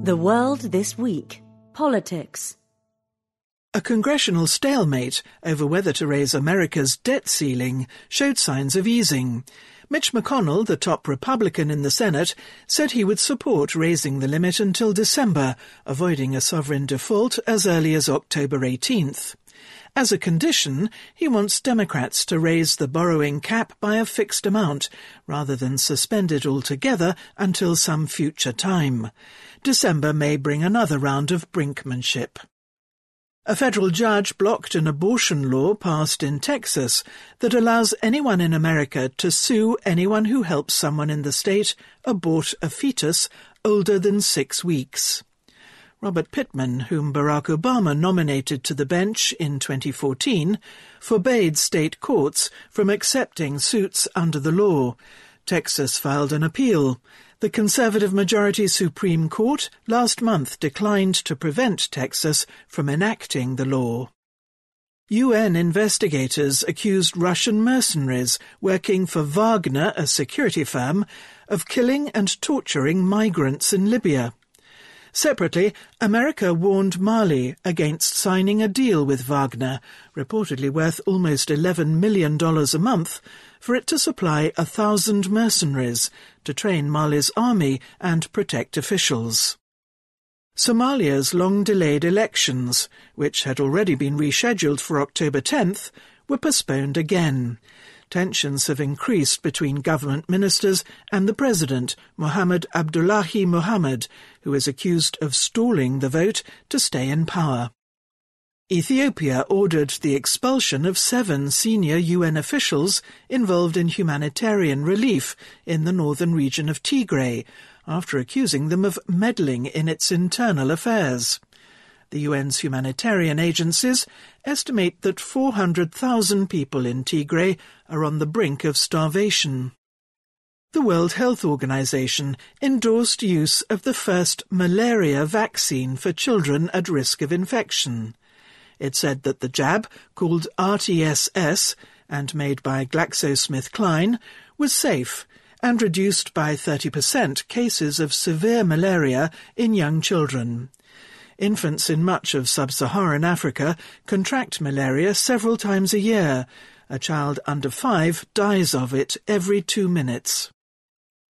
The World This Week. Politics. A congressional stalemate over whether to raise America's debt ceiling showed signs of easing. Mitch McConnell, the top Republican in the Senate, said he would support raising the limit until December, avoiding a sovereign default as early as October 18th. As a condition, he wants Democrats to raise the borrowing cap by a fixed amount, rather than suspend it altogether until some future time. December may bring another round of brinkmanship. A federal judge blocked an abortion law passed in Texas that allows anyone in America to sue anyone who helps someone in the state abort a fetus older than 6 weeks. Robert Pittman, whom Barack Obama nominated to the bench in 2014, forbade state courts from accepting suits under the law. Texas filed an appeal. The conservative-majority Supreme Court last month declined to prevent Texas from enacting the law. UN investigators accused Russian mercenaries working for Wagner, a security firm, of killing and torturing migrants in Libya. Separately, America warned Mali against signing a deal with Wagner, reportedly worth almost $11 million a month, for it to supply 1,000 mercenaries to train Mali's army and protect officials. Somalia's long-delayed elections, which had already been rescheduled for October 10th, were postponed again. Tensions have increased between government ministers and the president, Mohamed Abdullahi Mohamed, who is accused of stalling the vote to stay in power. Ethiopia ordered the expulsion of 7 senior UN officials involved in humanitarian relief in the northern region of Tigray, after accusing them of meddling in its internal affairs. The UN's humanitarian agencies estimate that 400,000 people in Tigray are on the brink of starvation. The World Health Organization endorsed use of the first malaria vaccine for children at risk of infection. It said that the jab, called RTSS and made by GlaxoSmithKline, was safe and reduced by 30% cases of severe malaria in young children. Infants in much of sub-Saharan Africa contract malaria several times a year. A child under 5 dies of it every 2 minutes.